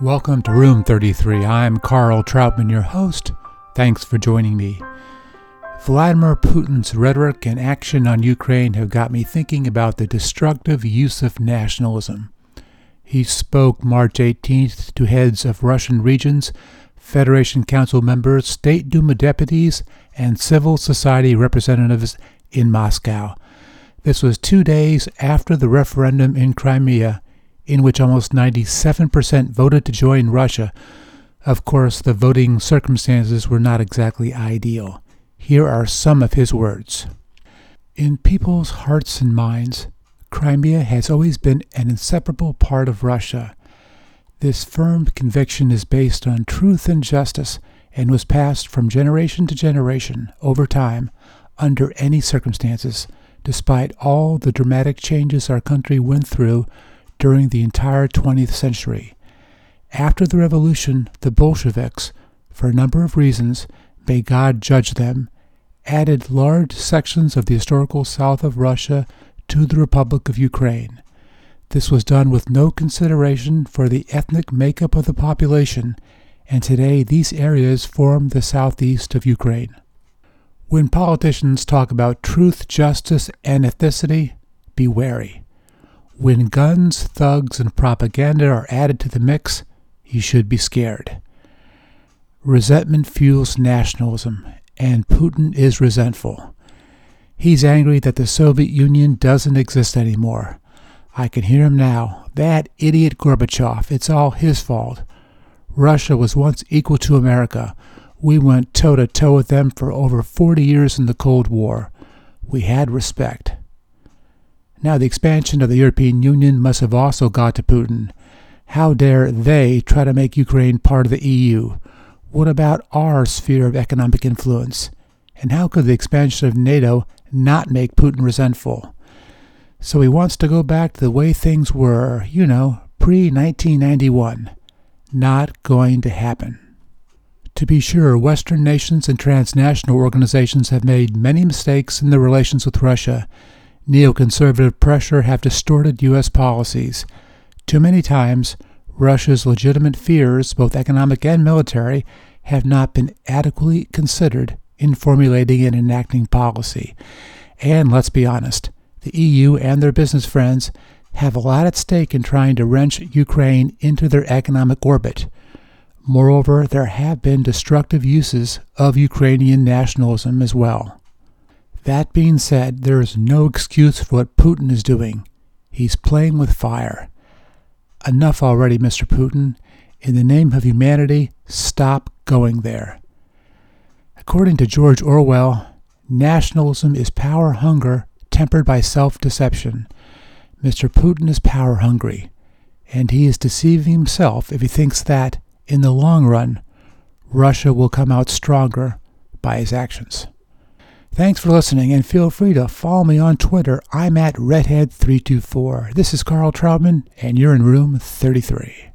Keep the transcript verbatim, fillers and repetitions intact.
Welcome to Room thirty-three. I'm Carl Troutman, your host. Thanks for joining me. Vladimir Putin's rhetoric and action on Ukraine have got me thinking about the destructive use of nationalism. He spoke March eighteenth to heads of Russian regions, Federation Council members, State Duma deputies, and civil society representatives in Moscow. This was two days after the referendum in Crimea, in which almost ninety-seven percent voted to join Russia. Of course, the voting circumstances were not exactly ideal. Here are some of his words. In people's hearts and minds, Crimea has always been an inseparable part of Russia. This firm conviction is based on truth and justice and was passed from generation to generation over time, under any circumstances, despite all the dramatic changes our country went through during the entire twentieth century. After the revolution, the Bolsheviks, for a number of reasons, may God judge them, added large sections of the historical south of Russia to the Republic of Ukraine. This was done with no consideration for the ethnic makeup of the population, and today these areas form the southeast of Ukraine. When politicians talk about truth, justice, and ethnicity, be wary. When guns, thugs, and propaganda are added to the mix, you should be scared. Resentment fuels nationalism, and Putin is resentful. He's angry that the Soviet Union doesn't exist anymore. I can hear him now. That idiot Gorbachev, it's all his fault. Russia was once equal to America. We went toe-to-toe with them for over forty years in the Cold War. We had respect. Now the expansion of the European Union must have also got to Putin. How dare they try to make Ukraine part of the E U? What about our sphere of economic influence? And how could the expansion of NATO not make Putin resentful? So he wants to go back to the way things were, you know, pre nineteen ninety-one. Not going to happen. To be sure, Western nations and transnational organizations have made many mistakes in their relations with Russia. Neoconservative pressure have distorted U S policies. Too many times, Russia's legitimate fears, both economic and military, have not been adequately considered in formulating and enacting policy. And let's be honest, the E U and their business friends have a lot at stake in trying to wrench Ukraine into their economic orbit. Moreover, there have been destructive uses of Ukrainian nationalism as well. That being said, there is no excuse for what Putin is doing. He's playing with fire. Enough already, Mister Putin. In the name of humanity, stop going there. According to George Orwell, nationalism is power hunger tempered by self-deception. Mister Putin is power hungry, and he is deceiving himself if he thinks that, in the long run, Russia will come out stronger by his actions. Thanks for listening, and feel free to follow me on Twitter. I'm at redhead three two four. This is Carl Troutman, and you're in Room thirty-three.